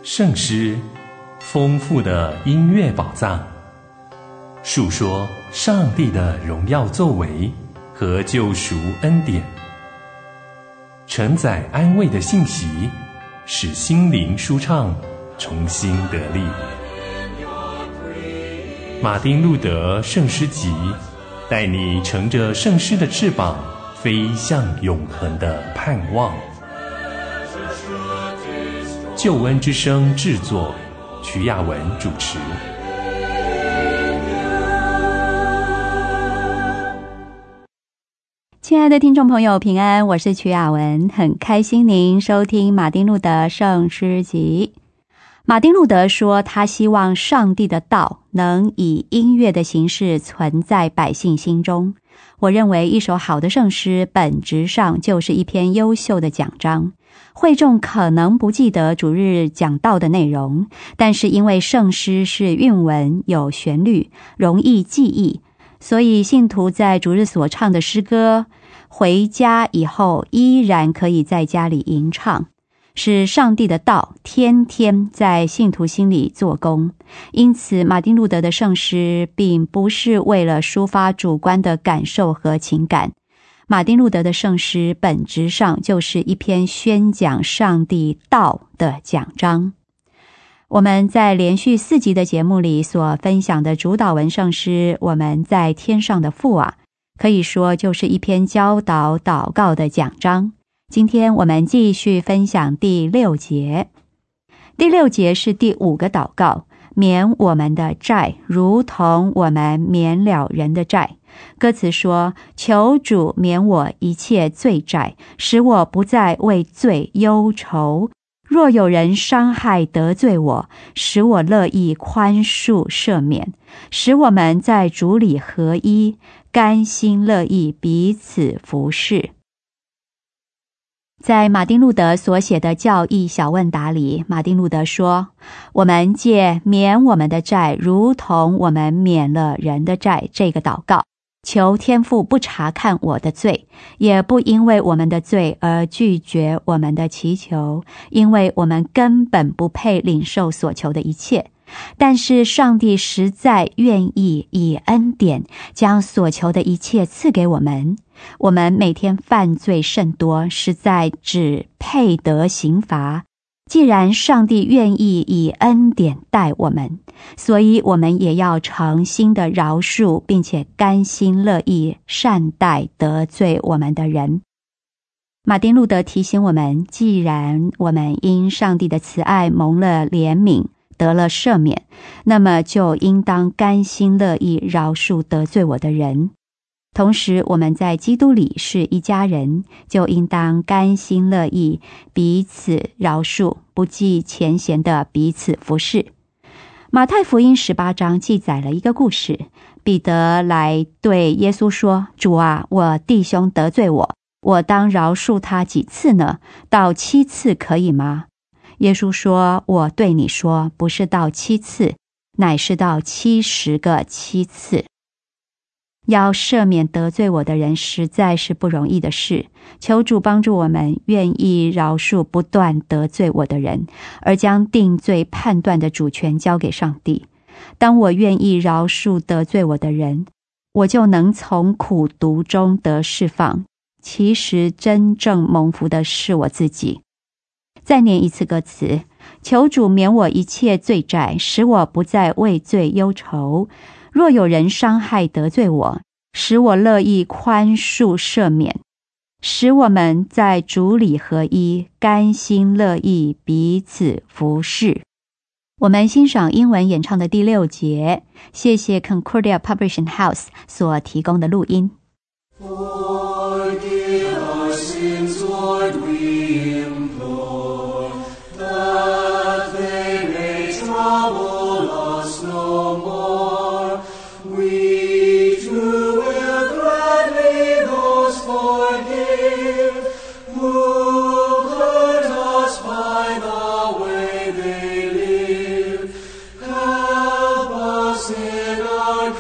圣诗，丰富的音乐宝藏，述说上帝的荣耀作为和救赎恩典，承载安慰的信息，使心灵舒畅，重新得力。马丁路德圣诗集，带你乘着圣诗的翅膀，飞向永恒的盼望。救恩之声制作，徐雅文主持。 亲爱的听众朋友，平安，我是徐雅文，很开心您收听马丁路德圣诗集。马丁路德说，他希望上帝的道能以音乐的形式存在百姓心中。我认为一首好的圣诗本质上就是一篇优秀的讲章。会众可能不记得主日讲道的内容，但是因为圣诗是韵文，有旋律，容易记忆，所以信徒在主日所唱的诗歌，回家以后依然可以在家里吟唱，使上帝的道天天在信徒心里做工。因此马丁路德的圣诗并不是为了抒发主观的感受和情感，马丁路德的圣诗本质上就是一篇宣讲上帝道的讲章。我们在连续4集的节目里所分享的主导文圣诗，我们在天上的父啊，可以说就是一篇教导祷告的讲章。今天我们继续分享第6节。第6节是第5个祷告，免我们的债，如同我们免了人的债。歌词说，求主免我一切罪债，使我不再为罪忧愁。若有人伤害得罪我，使我乐意宽恕赦免。使我们在主里合一，甘心乐意彼此服侍。在马丁路德所写的教义小问答里，马丁路德说，我们借免我们的债，如同我们免了人的债，这个祷告，求天父不查看我的罪，也不因为我们的罪而拒绝我们的祈求，因为我们根本不配领受所求的一切。但是上帝实在愿意以恩典将所求的一切赐给我们。我们每天犯罪甚多，实在只配得刑罚。既然上帝愿意以恩典待我们，所以我们也要诚心的饶恕，并且甘心乐意善待得罪我们的人。马丁路德提醒我们，既然我们因上帝的慈爱蒙了怜悯，得了赦免，那么就应当甘心乐意饶恕得罪我的人。同时我们在基督里是一家人，就应当甘心乐意彼此饶恕，不计前嫌的彼此服侍。马太福音18章记载了一个故事，彼得来对耶稣说，主啊，我弟兄得罪我，我当饶恕他几次呢？到7次可以吗？耶稣说，我对你说，不是到7次，乃是到70个7次。要赦免得罪我的人实在是不容易的事，求主帮助我们愿意饶恕不断得罪我的人，而将定罪判断的主权交给上帝。当我愿意饶恕得罪我的人，我就能从苦毒中得释放。其实真正蒙福的是我自己。再念一次歌词，求主免我一切罪债，使我不再为罪忧愁。若有人伤害得罪我，使我乐意宽恕赦免。使我们在主里合一，甘心乐意彼此服侍。我们欣赏英文演唱的第6节，谢谢 Concordia Publishing House 所提供的录音。 Forgive our sins, Lord, we implore, that they may trouble us no more. We too will gladly those forgive, who hurt us by the way they live. Help us in our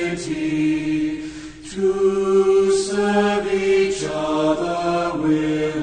community to serve each other with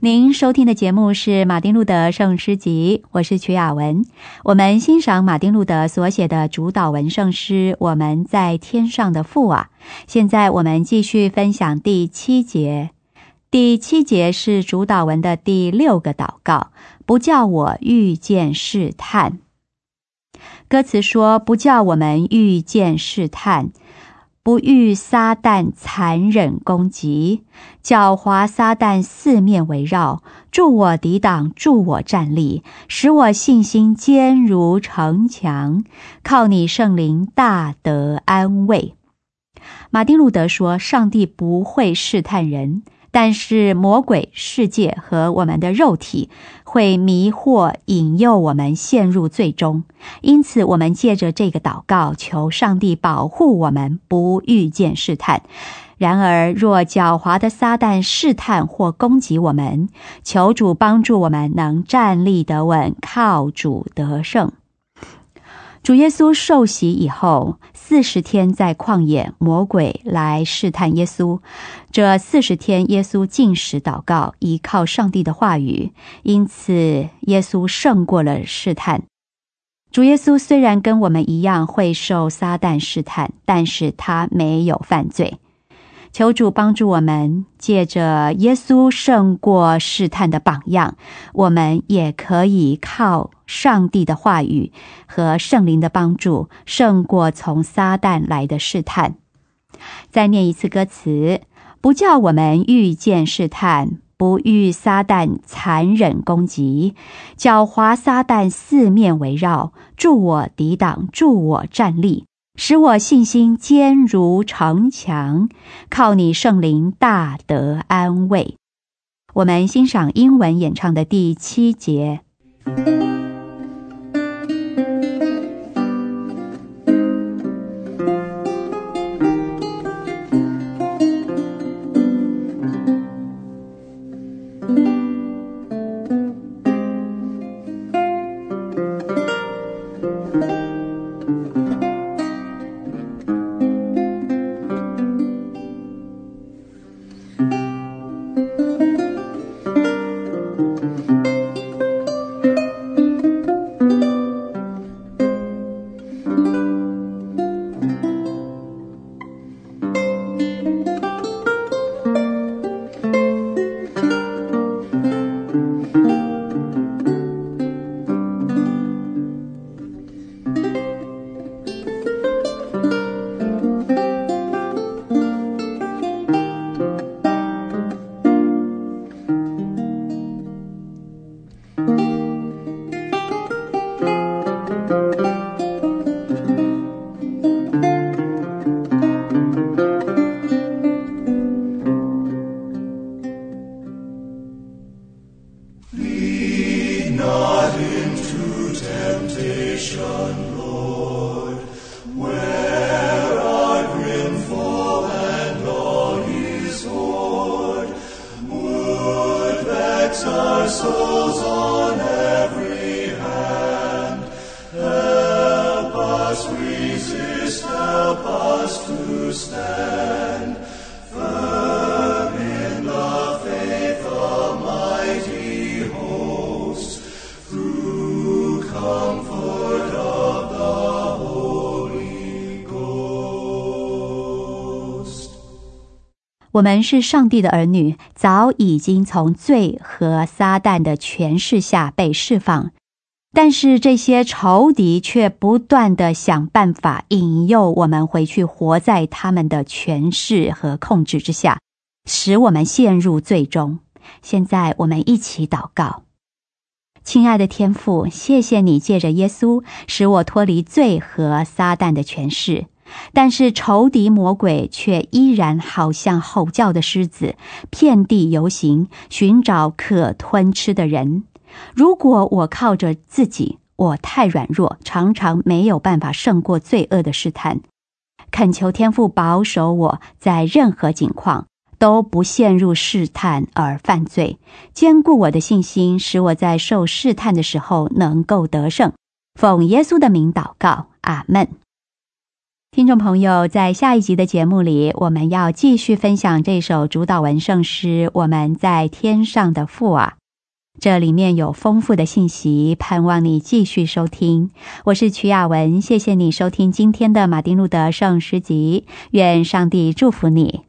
您收听的节目是马丁路德圣诗集，我是曲雅文。我们欣赏马丁路德所写的主祷文圣诗《我们在天上的父啊》。现在我们继续分享第7节。第7节是主祷文的第6个祷告，不叫我遇见试探。歌词说，不叫我们遇见试探，不遇撒旦残忍攻击，狡猾撒旦四面围绕，助我抵挡，助我站立，使我信心坚如城墙，靠你圣灵大得安慰。马丁路德说，上帝不会试探人，但是魔鬼、世界和我们的肉体会迷惑引诱我们陷入罪中，因此我们借着这个祷告求上帝保护我们不遇见试探。然而若狡猾的撒旦试探或攻击我们，求主帮助我们能站立得稳，靠主得胜。主耶稣受洗以后40天在旷野，魔鬼来试探耶稣。这40天耶稣禁食祷告，依靠上帝的话语，因此耶稣胜过了试探。主耶稣虽然跟我们一样会受撒旦试探，但是他没有犯罪。求主帮助我们，借着耶稣胜过试探的榜样，我们也可以靠上帝的话语和圣灵的帮助，胜过从撒旦来的试探。再念一次歌词，不叫我们遇见试探，不遇撒旦残忍攻击，狡猾撒旦四面围绕，助我抵挡，助我站立，使我信心坚如城墙，靠你圣灵大得安慰。我们欣赏英文演唱的第7节。 Our souls on every hand, help us resist, help us to stand firm in the faith, a mighty host, through comfort of the Holy Ghost. 我们是上帝的儿女，早已经从罪和撒旦的权势下被释放，但是这些仇敌却不断地想办法引诱我们回去活在他们的权势和控制之下，使我们陷入罪中。现在我们一起祷告。亲爱的天父，谢谢你借着耶稣使我脱离罪和撒旦的权势，但是仇敌魔鬼却依然好像吼叫的狮子，遍地游行，寻找可吞吃的人。如果我靠着自己，我太软弱，常常没有办法胜过罪恶的试探。恳求天父保守我在任何境况都不陷入试探而犯罪，坚固我的信心，使我在受试探的时候能够得胜。奉耶稣的名祷告，阿们。 听众朋友，在下一集的节目里，我们要继续分享这首主祷文圣诗《我们在天上的父啊》，这里面有丰富的信息，盼望你继续收听。我是曲雅文，谢谢你收听今天的马丁路德圣诗集，愿上帝祝福你。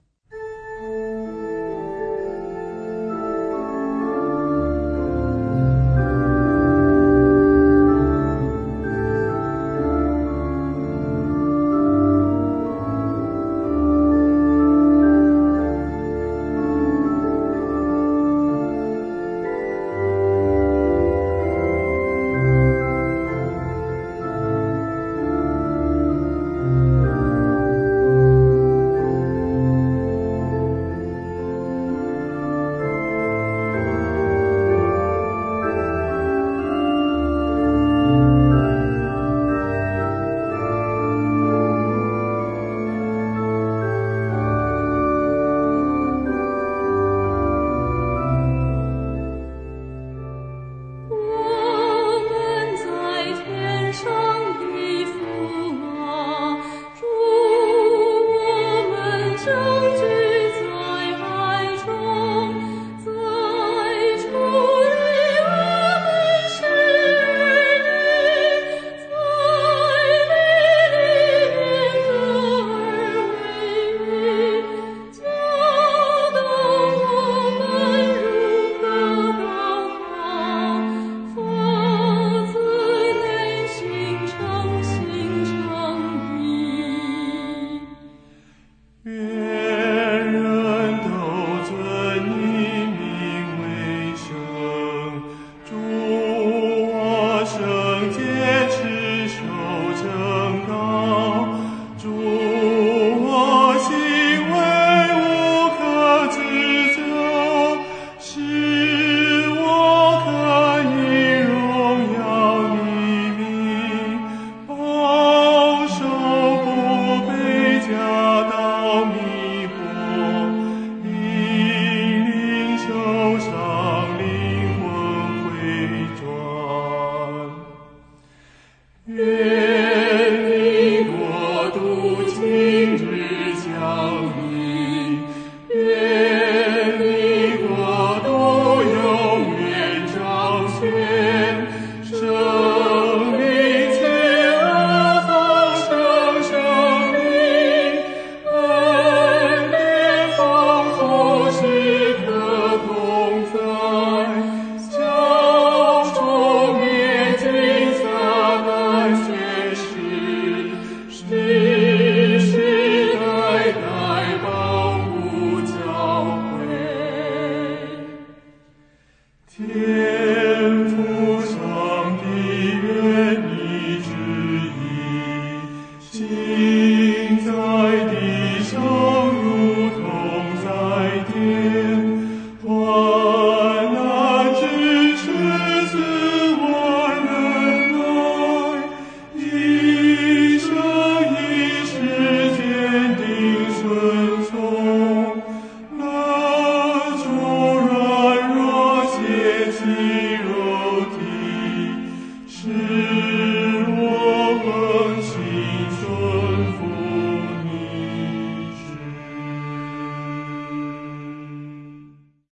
天